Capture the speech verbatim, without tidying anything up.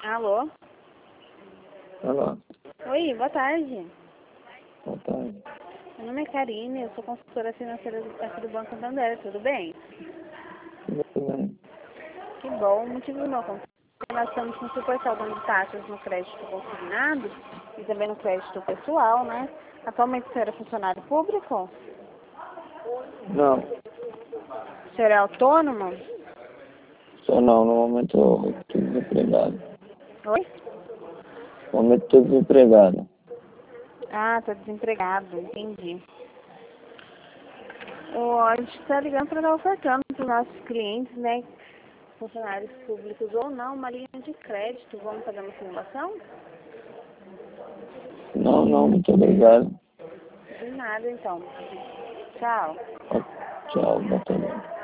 Alô? Olá, Oi, boa tarde. boa tarde. Meu nome é Karine, eu sou consultora financeira do, aqui do Banco Santander, tudo bem? Tudo bem? Que bom, o motivo do meu contato é que nós estamos com super saldo de taxas no crédito consignado e também no crédito pessoal, né? Atualmente o senhor é funcionário público? Não, O senhor é autônomo? só não, no momento eu estou desempregado. Oi? No momento estou desempregado. Ah, tá desempregado, entendi. Ô, a gente está ligando para estar ofertando para os nossos clientes, né? Funcionários públicos ou não, uma linha de crédito. Vamos fazer uma simulação? Não, não, muito obrigado. De nada, então. Tchau. Tchau, boa tarde.